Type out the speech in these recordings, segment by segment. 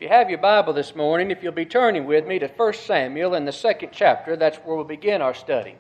If you have your Bible this morning, if you'll be turning with me to 1 Samuel in the 2nd chapter, that's where we'll begin our study.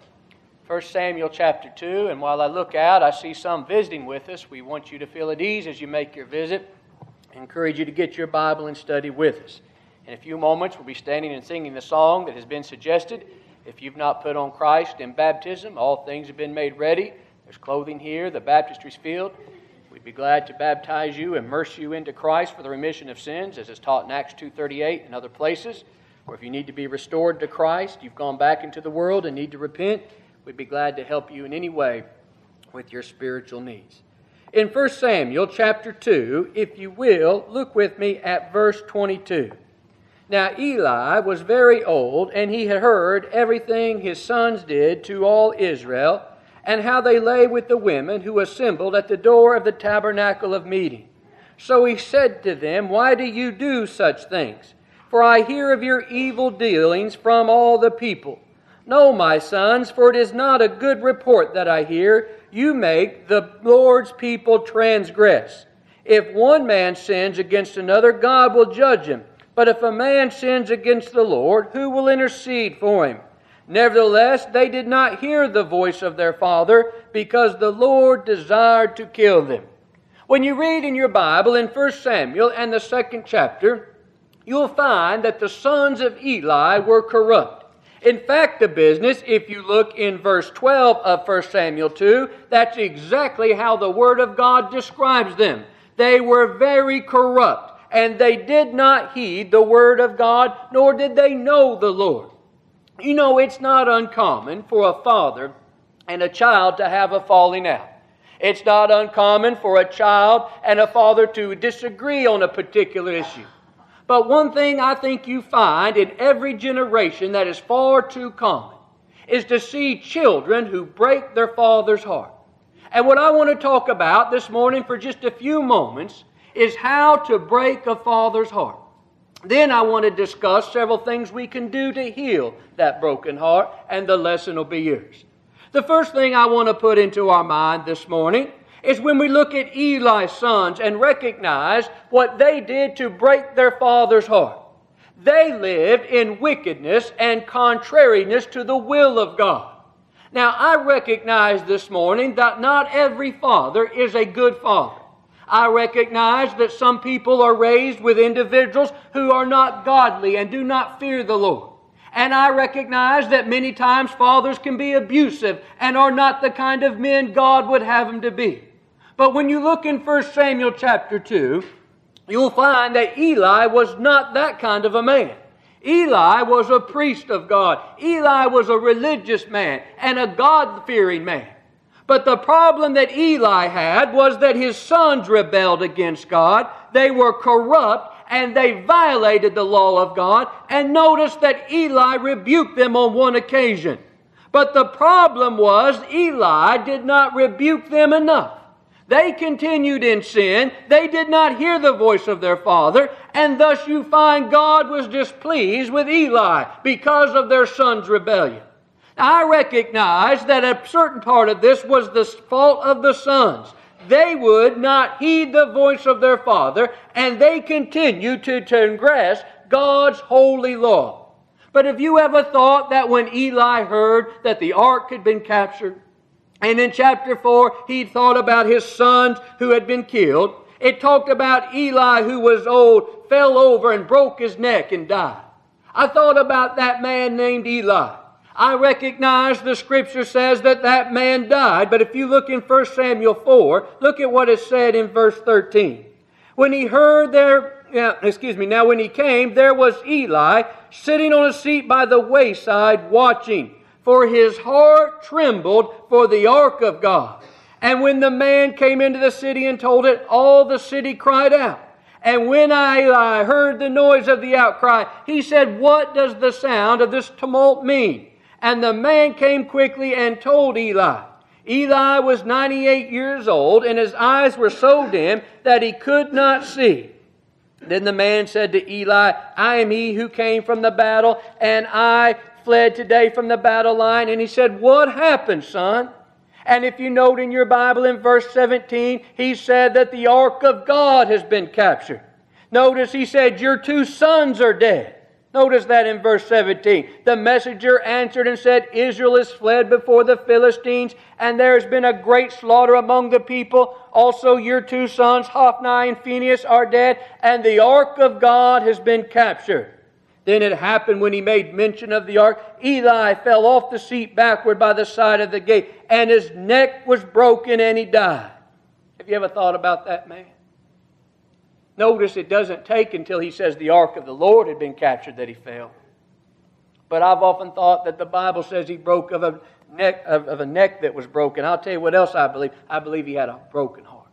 1 Samuel chapter 2, and while I look out, I see some visiting with us. We want you to feel at ease as you make your visit. I encourage you to get your Bible and study with us. In a few moments, we'll be standing and singing the song that has been suggested. If you've not put on Christ in baptism, all things have been made ready. There's clothing here, the baptistry's filled. We'd be glad to baptize you, immerse you into Christ for the remission of sins, as is taught in Acts 2:38 and other places. Or if you need to be restored to Christ, you've gone back into the world and need to repent, we'd be glad to help you in any way with your spiritual needs. In 1 Samuel chapter 2, if you will, look with me at verse 22. Now Eli was very old, and he had heard everything his sons did to all Israel, and how they lay with the women who assembled at the door of the tabernacle of meeting. So he said to them, Why do you do such things? For I hear of your evil dealings from all the people. No, my sons, for it is not a good report that I hear. You make the Lord's people transgress. If one man sins against another, God will judge him. But if a man sins against the Lord, who will intercede for him? Nevertheless, they did not hear the voice of their father, because the Lord desired to kill them. When you read in your Bible in 1 Samuel and the 2nd chapter, you'll find that the sons of Eli were corrupt. In fact, the business, if you look in verse 12 of 1 Samuel 2, that's exactly how the Word of God describes them. They were very corrupt, and they did not heed the Word of God, nor did they know the Lord. You know, it's not uncommon for a father and a child to have a falling out. It's not uncommon for a child and a father to disagree on a particular issue. But one thing I think you find in every generation that is far too common is to see children who break their father's heart. And what I want to talk about this morning for just a few moments is how to break a father's heart. Then I want to discuss several things we can do to heal that broken heart, and the lesson will be yours. The first thing I want to put into our mind this morning is when we look at Eli's sons and recognize what they did to break their father's heart. They lived in wickedness and contrariness to the will of God. Now, I recognize this morning that not every father is a good father. I recognize that some people are raised with individuals who are not godly and do not fear the Lord. And I recognize that many times fathers can be abusive and are not the kind of men God would have them to be. But when you look in 1 Samuel chapter 2, you'll find that Eli was not that kind of a man. Eli was a priest of God. Eli was a religious man and a God-fearing man. But the problem that Eli had was that his sons rebelled against God. They were corrupt and they violated the law of God. And notice that Eli rebuked them on one occasion. But the problem was Eli did not rebuke them enough. They continued in sin. They did not hear the voice of their father. And thus you find God was displeased with Eli because of their son's rebellion. I recognize that a certain part of this was the fault of the sons. They would not heed the voice of their father, and they continued to transgress God's holy law. But have you ever thought that when Eli heard that the ark had been captured, and in chapter 4 he thought about his sons who had been killed, it talked about Eli who was old, fell over and broke his neck and died. I thought about that man named Eli. I recognize the Scripture says that that man died, but if you look in 1 Samuel 4, look at what is said in verse 13. When he heard now when he came, there was Eli sitting on a seat by the wayside watching, for his heart trembled for the ark of God. And when the man came into the city and told it, all the city cried out. And when Eli heard the noise of the outcry, he said, What does the sound of this tumult mean? And the man came quickly and told Eli. Eli was 98 years old, and his eyes were so dim that he could not see. Then the man said to Eli, I am he who came from the battle, and I fled today from the battle line. And he said, What happened, son? And if you note in your Bible in verse 17, he said that the ark of God has been captured. Notice he said, your 2 sons are dead. Notice that in verse 17. The messenger answered and said, Israel is fled before the Philistines, and there has been a great slaughter among the people. Also your 2 sons, Hophni and Phinehas, are dead, and the ark of God has been captured. Then it happened when he made mention of the ark, Eli fell off the seat backward by the side of the gate, and his neck was broken, and he died. Have you ever thought about that man? Notice it doesn't take until he says the ark of the Lord had been captured that he fell. But I've often thought that the Bible says he broke of a neck that was broken. I'll tell you what else I believe. I believe he had a broken heart.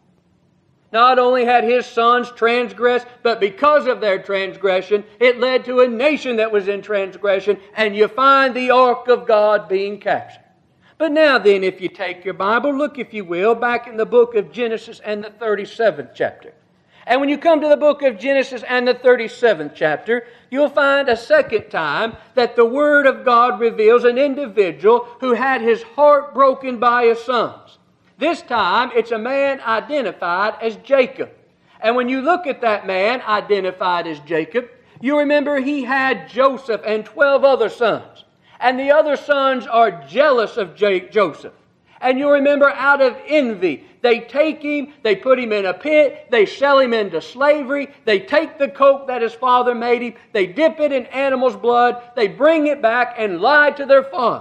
Not only had his sons transgressed, but because of their transgression, it led to a nation that was in transgression, and you find the ark of God being captured. But now then, if you take your Bible, look, if you will, back in the book of Genesis and the 37th chapter. And when you come to the book of Genesis and the 37th chapter, you'll find a second time that the Word of God reveals an individual who had his heart broken by his sons. This time, it's a man identified as Jacob. And when you look at that man identified as Jacob, you remember he had Joseph and 12 other sons. And the other sons are jealous of Joseph. And you remember out of envy, they take him, they put him in a pit, they sell him into slavery, they take the coat that his father made him, they dip it in animal's blood, they bring it back and lie to their father.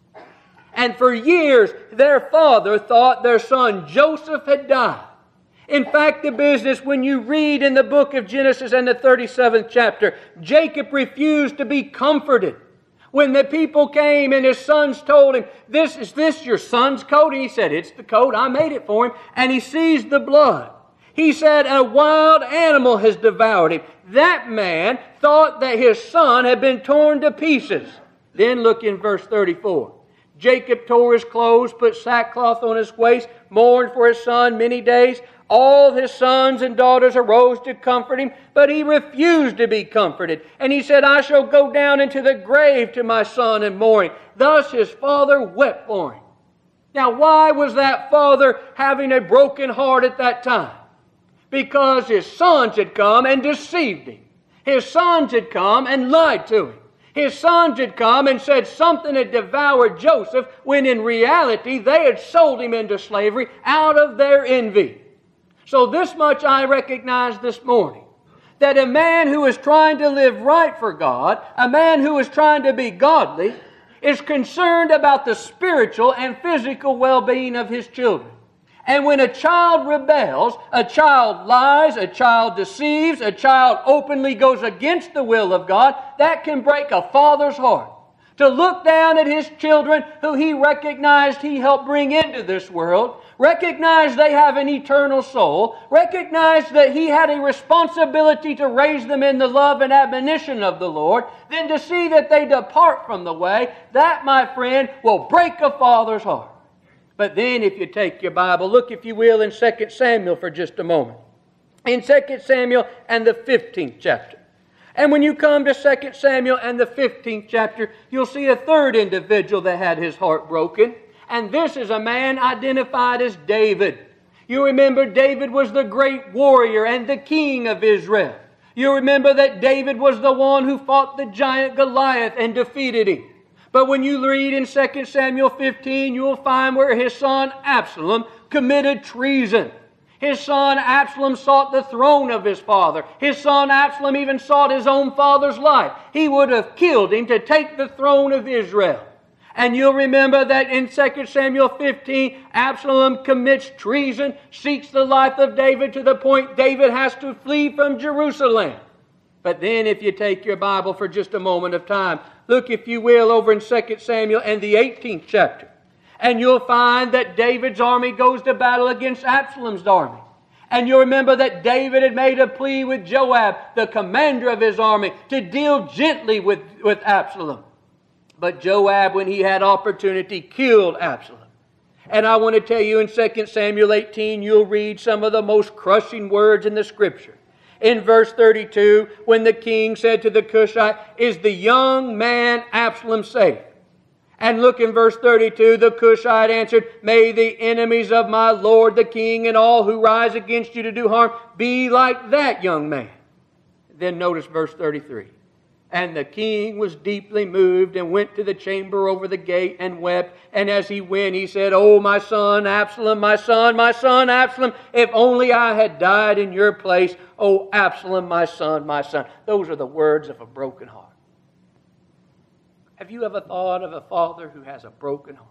And for years, their father thought their son Joseph had died. In fact, the business, when you read in the book of Genesis and the 37th chapter, Jacob refused to be comforted. When the people came and his sons told him, is this your son's coat? And he said, it's the coat. I made it for him. And he sees the blood. He said, a wild animal has devoured him. That man thought that his son had been torn to pieces. Then look in verse 34. Jacob tore his clothes, put sackcloth on his waist, mourned for his son many days. All his sons and daughters arose to comfort him, but he refused to be comforted. And he said, I shall go down into the grave to my son in mourning. Thus his father wept for him. Now, why was that father having a broken heart at that time? Because his sons had come and deceived him. His sons had come and lied to him. His sons had come and said something had devoured Joseph, when in reality they had sold him into slavery out of their envy. So this much I recognize this morning, that a man who is trying to live right for God, a man who is trying to be godly, is concerned about the spiritual and physical well-being of his children. And when a child rebels, a child lies, a child deceives, a child openly goes against the will of God, that can break a father's heart. To look down at his children who he recognized he helped bring into this world, recognize they have an eternal soul, recognize that he had a responsibility to raise them in the love and admonition of the Lord, then to see that they depart from the way, that, my friend, will break a father's heart. But then if you take your Bible, look, if you will, in 2 Samuel for just a moment. In 2 Samuel and the 15th chapter. And when you come to 2 Samuel and the 15th chapter, you'll see a third individual that had his heart broken. And this is a man identified as David. You remember David was the great warrior and the king of Israel. You remember that David was the one who fought the giant Goliath and defeated him. But when you read in 2 Samuel 15, you'll find where his son Absalom committed treason. His son Absalom sought the throne of his father. His son Absalom even sought his own father's life. He would have killed him to take the throne of Israel. And you'll remember that in 2 Samuel 15, Absalom commits treason, seeks the life of David to the point David has to flee from Jerusalem. But then if you take your Bible for just a moment of time, look, if you will, over in 2 Samuel and the 18th chapter. And you'll find that David's army goes to battle against Absalom's army. And you'll remember that David had made a plea with Joab, the commander of his army, to deal gently with Absalom. But Joab, when he had opportunity, killed Absalom. And I want to tell you in 2 Samuel 18, you'll read some of the most crushing words in the Scripture. In verse 32, when the king said to the Cushite, "Is the young man Absalom safe?" And look in verse 32, the Cushite answered, "May the enemies of my lord the king and all who rise against you to do harm be like that young man." Then notice verse 33. And the king was deeply moved and went to the chamber over the gate and wept. And as he went, he said, "Oh, my son Absalom, my son Absalom, if only I had died in your place. Oh, Absalom, my son, my son." Those are the words of a broken heart. Have you ever thought of a father who has a broken heart?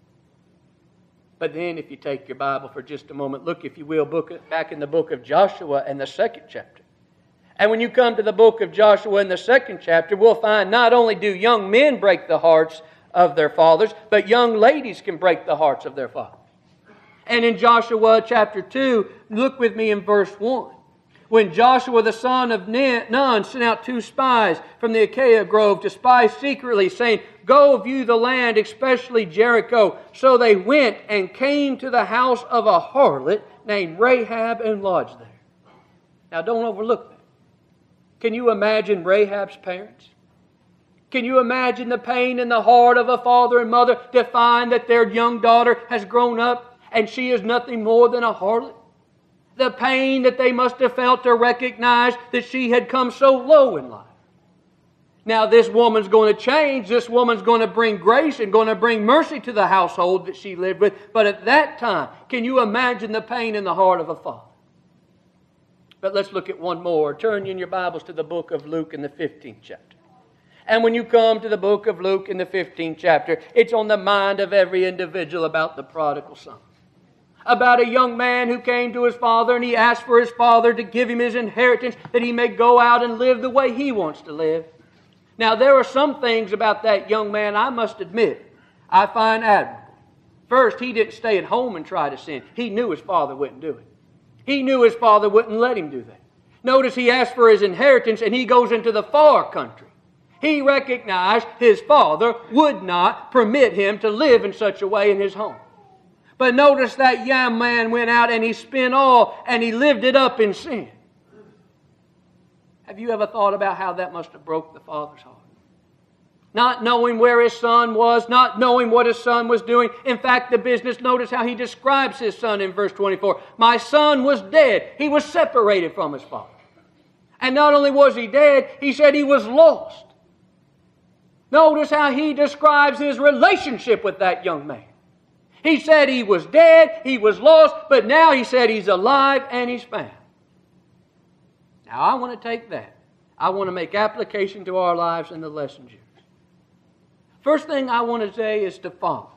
But then if you take your Bible for just a moment, look, if you will, back in the book of Joshua and the 2nd chapter. And when you come to the book of Joshua in the 2nd chapter, we'll find not only do young men break the hearts of their fathers, but young ladies can break the hearts of their fathers. And in Joshua chapter 2, look with me in verse 1. When Joshua the son of Nun sent out 2 spies from the Acacia grove to spy secretly, saying, "Go view the land, especially Jericho." So they went and came to the house of a harlot named Rahab and lodged there. Now don't overlook that. Can you imagine Rahab's parents? Can you imagine the pain in the heart of a father and mother to find that their young daughter has grown up and she is nothing more than a harlot? The pain that they must have felt to recognize that she had come so low in life. Now this woman's going to change. This woman's going to bring grace and going to bring mercy to the household that she lived with. But at that time, can you imagine the pain in the heart of a father? But let's look at one more. Turn in your Bibles to the book of Luke in the 15th chapter. And when you come to the book of Luke in the 15th chapter, it's on the mind of every individual about the prodigal son. About a young man who came to his father and he asked for his father to give him his inheritance that he may go out and live the way he wants to live. Now there are some things about that young man I must admit I find admirable. First, he didn't stay at home and try to sin. He knew his father wouldn't do it. He knew his father wouldn't let him do that. Notice he asked for his inheritance and he goes into the far country. He recognized his father would not permit him to live in such a way in his home. But notice that young man went out and he spent all and he lived it up in sin. Have you ever thought about how that must have broke the father's heart? Not knowing where his son was, not knowing what his son was doing. In fact, the business, notice how he describes his son in verse 24. "My son was dead." He was separated from his father. And not only was he dead, he said he was lost. Notice how he describes his relationship with that young man. He said he was dead, he was lost, but now he said he's alive and he's found. Now I want to take that. I want to make application to our lives in the lessons here. First thing I want to say is to fathers.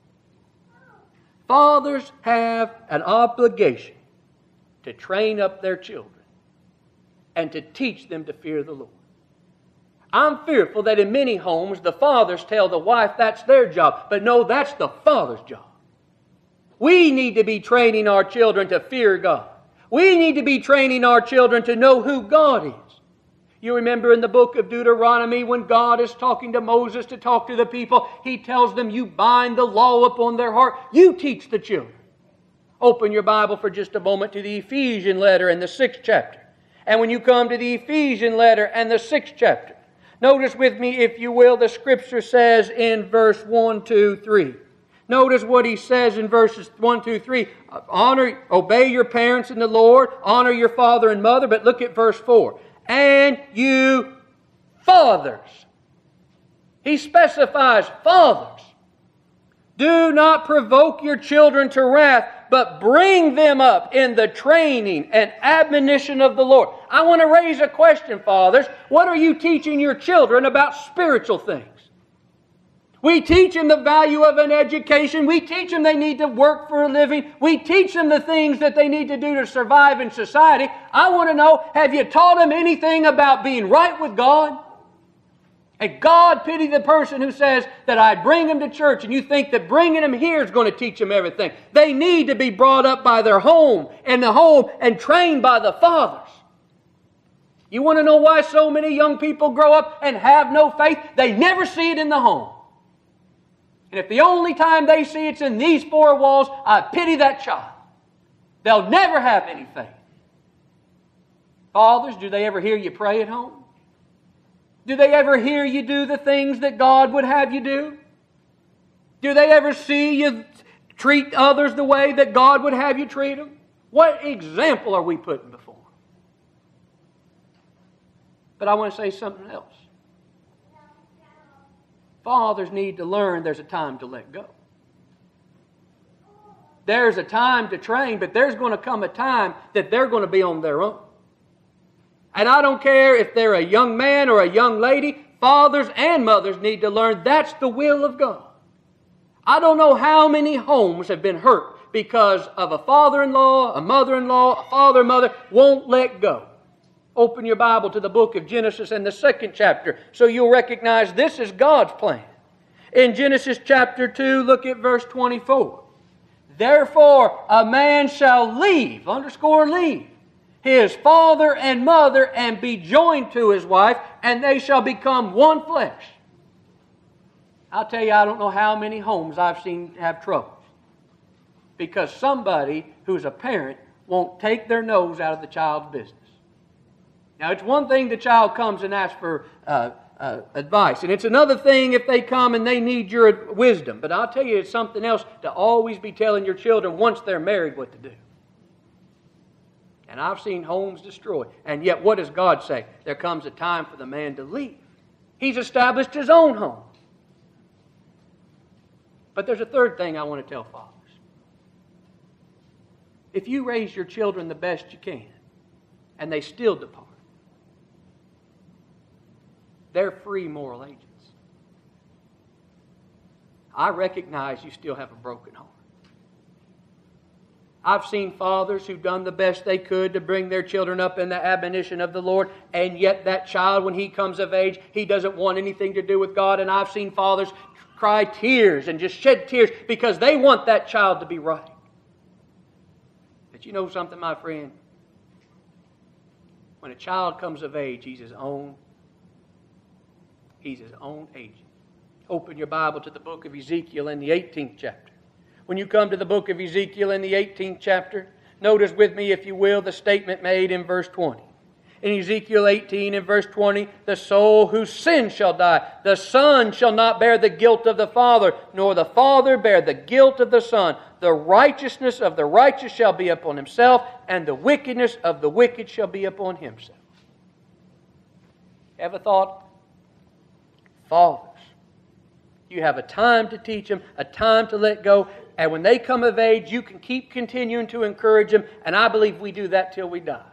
Fathers have an obligation to train up their children and to teach them to fear the Lord. I'm fearful that in many homes the fathers tell the wife that's their job, but no, that's the father's job. We need to be training our children to fear God. We need to be training our children to know who God is. You remember in the book of Deuteronomy when God is talking to Moses to talk to the people, He tells them, you bind the law upon their heart. You teach the children. Open your Bible for just a moment to the Ephesian letter in the 6th chapter. And when you come to the Ephesian letter and the 6th chapter, notice with me, if you will, the Scripture says in verse 1, 2, 3. Notice what he says in verses 1, 2, 3. Obey your parents in the Lord. Honor your father and mother. But look at verse 4. And you fathers. He specifies fathers. Do not provoke your children to wrath, but bring them up in the training and admonition of the Lord. I want to raise a question, fathers. What are you teaching your children about spiritual things? We teach them the value of an education. We teach them they need to work for a living. We teach them the things that they need to do to survive in society. I want to know, have you taught them anything about being right with God? And God pity the person who says that I bring them to church and you think that bringing them here is going to teach them everything. They need to be brought up by their home and the home and trained by the fathers. You want to know why so many young people grow up and have no faith? They never see it in the home. And if the only time they see it's in these four walls, I pity that child. They'll never have any faith. Fathers, do they ever hear you pray at home? Do they ever hear you do the things that God would have you do? Do they ever see you treat others the way that God would have you treat them? What example are we putting before them? But I want to say something else. Fathers need to learn there's a time to let go. There's a time to train, but there's going to come a time that they're going to be on their own. And I don't care if they're a young man or a young lady, fathers and mothers need to learn that's the will of God. I don't know how many homes have been hurt because of a father-in-law, a mother-in-law, a father, mother won't let go. Open your Bible to the book of Genesis and the 2nd chapter so you'll recognize this is God's plan. In Genesis chapter 2, look at verse 24. Therefore, a man shall leave, underscore leave, his father and mother and be joined to his wife, and they shall become one flesh. I'll tell you, I don't know how many homes I've seen have troubles because somebody who's a parent won't take their nose out of the child's business. Now, it's one thing the child comes and asks for advice, and it's another thing if they come and they need your wisdom. But I'll tell you, it's something else to always be telling your children once they're married what to do. And I've seen homes destroyed. And yet, what does God say? There comes a time for the man to leave. He's established his own home. But there's a third thing I want to tell fathers. If you raise your children the best you can, and they still depart, they're free moral agents. I recognize you still have a broken heart. I've seen fathers who've done the best they could to bring their children up in the admonition of the Lord, and yet that child, when he comes of age, he doesn't want anything to do with God. And I've seen fathers cry tears and just shed tears because they want that child to be right. But you know something, my friend? When a child comes of age, he's his own agent. Open your Bible to the book of Ezekiel in the 18th chapter. When you come to the book of Ezekiel in the 18th chapter, notice with me, if you will, the statement made in verse 20. In Ezekiel 18 and verse 20, the soul whose sin shall die. The son shall not bear the guilt of the father, nor the father bear the guilt of the son. The righteousness of the righteous shall be upon himself, and the wickedness of the wicked shall be upon himself. Ever thought? Fathers, you have a time to teach them, a time to let go, and when they come of age, you can keep continuing to encourage them, and I believe we do that till we die.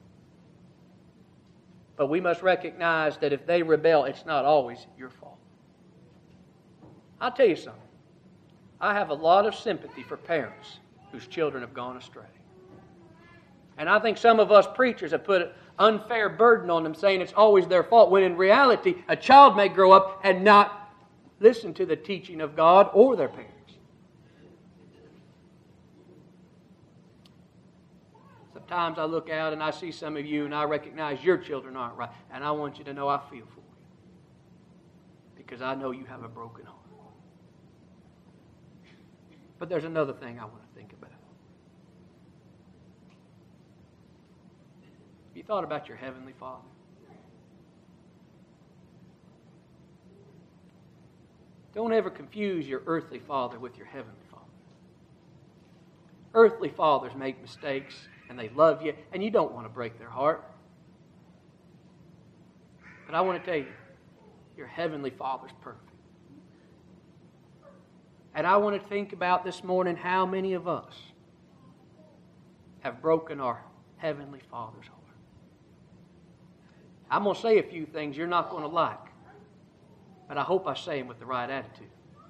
But we must recognize that if they rebel, it's not always your fault. I'll tell you something. I have a lot of sympathy for parents whose children have gone astray. And I think some of us preachers have put an unfair burden on them, saying it's always their fault, when in reality, a child may grow up and not listen to the teaching of God or their parents. Sometimes I look out and I see some of you and I recognize your children aren't right. And I want you to know I feel for you. Because I know you have a broken heart. But there's another thing I want to think about. Have you thought about your Heavenly Father? Don't ever confuse your earthly father with your Heavenly Father. Earthly fathers make mistakes, and they love you, and you don't want to break their heart. But I want to tell you, your Heavenly Father's perfect. And I want to think about this morning how many of us have broken our Heavenly Father's heart. I'm going to say a few things you're not going to like, but I hope I say them with the right attitude.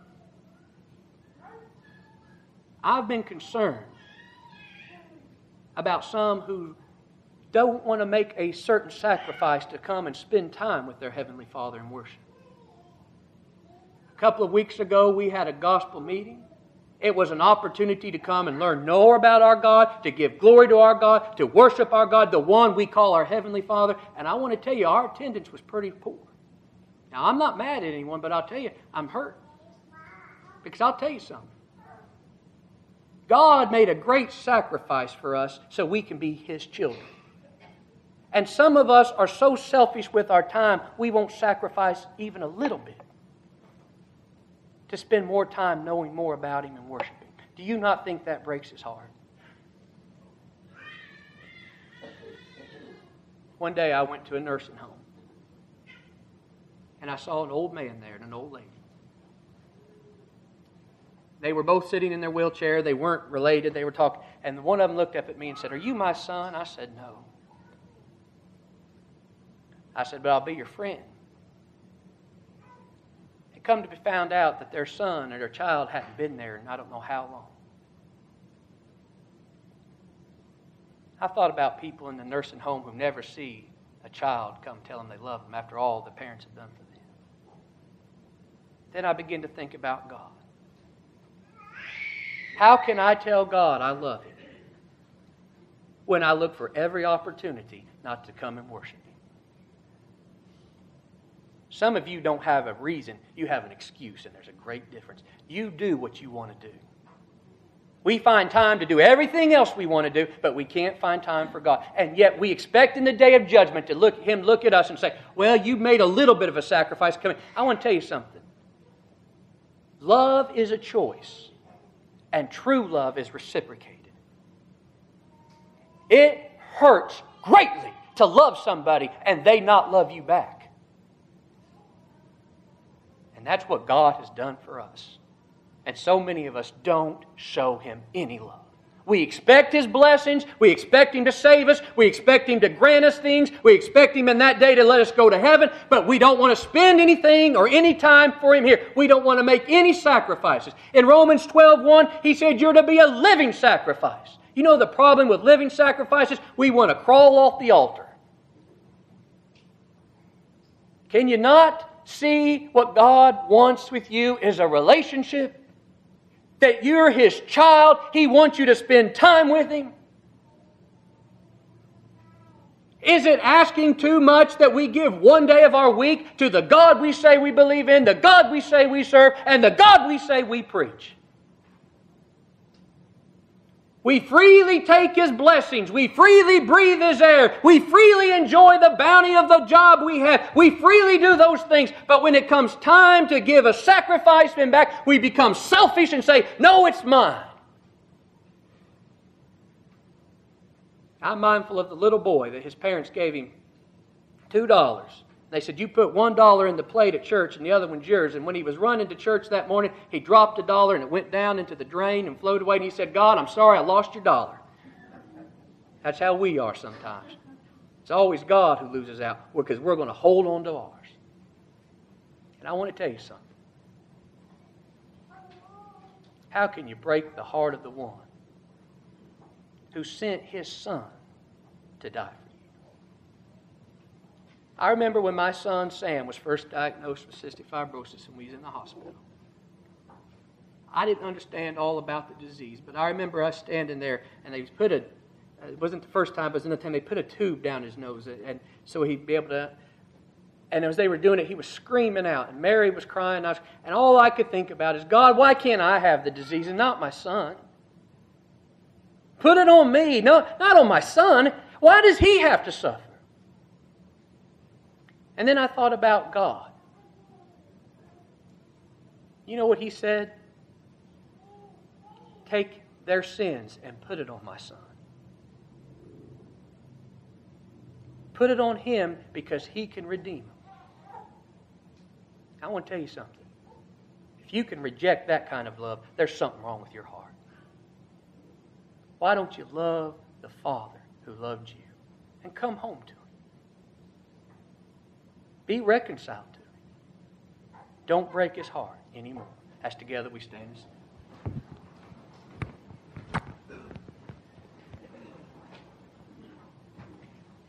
I've been concerned about some who don't want to make a certain sacrifice to come and spend time with their Heavenly Father in worship. A couple of weeks ago, we had a gospel meeting. It was an opportunity to come and learn more about our God, to give glory to our God, to worship our God, the one we call our Heavenly Father. And I want to tell you, our attendance was pretty poor. Now, I'm not mad at anyone, but I'll tell you, I'm hurt. Because I'll tell you something. God made a great sacrifice for us so we can be His children. And some of us are so selfish with our time, we won't sacrifice even a little bit to spend more time knowing more about Him and worshiping. Do you not think that breaks His heart? One day I went to a nursing home. and I saw an old man there and an old lady. They were both sitting in their wheelchair. They weren't related. They were talking. And one of them looked up at me and said, "Are you my son?" I said, "No." I said, "But I'll be your friend." It come to be found out that their son or their child hadn't been there in I don't know how long. I thought about people in the nursing home who never see a child come tell them they love them after all the parents have done for them. Then I began to think about God. How can I tell God I love Him when I look for every opportunity not to come and worship Him? Some of you don't have a reason, you have an excuse, and there's a great difference. You do what you want to do. We find time to do everything else we want to do, but we can't find time for God. And yet we expect in the day of judgment to Him look at us and say, "Well, you made a little bit of a sacrifice coming." I want to tell you something. Love is a choice. And true love is reciprocated. It hurts greatly to love somebody and they not love you back. And that's what God has done for us. And so many of us don't show Him any love. We expect His blessings. We expect Him to save us. We expect Him to grant us things. We expect Him in that day to let us go to heaven. But we don't want to spend anything or any time for Him here. We don't want to make any sacrifices. In Romans 12:1, He said you're to be a living sacrifice. You know the problem with living sacrifices? We want to crawl off the altar. Can you not see what God wants with you is a relationship? That you're His child. He wants you to spend time with Him. Is it asking too much that we give one day of our week to the God we say we believe in, the God we say we serve, and the God we say we preach? We freely take His blessings. We freely breathe His air. We freely enjoy the bounty of the job we have. We freely do those things. But when it comes time to give a sacrifice Him back, we become selfish and say, "No, it's mine." I'm mindful of the little boy that his parents gave him $2. They said, "You put $1 in the plate at church and the other one's yours." And when he was running to church that morning, he dropped $1 and it went down into the drain and floated away. And he said, "God, I'm sorry I lost your $1." That's how we are sometimes. It's always God who loses out because we're going to hold on to ours. And I want to tell you something. How can you break the heart of the one who sent His Son to die for you? I remember when my son Sam was first diagnosed with cystic fibrosis and we was in the hospital. I didn't understand all about the disease, but I remember us standing there and they put it wasn't the first time, but it was another time, they put a tube down his nose and so he'd be able to, and as they were doing it, he was screaming out and Mary was crying, and all I could think about is, "God, why can't I have the disease and not my son? Put it on me, no, not on my son. Why does he have to suffer?" And then I thought about God. You know what He said? "Take their sins and put it on my son." Put it on Him because He can redeem them. I want to tell you something. If you can reject that kind of love, there's something wrong with your heart. Why don't you love the Father who loved you and come home to Him? Be reconciled to Him. Don't break His heart anymore. As together we stand.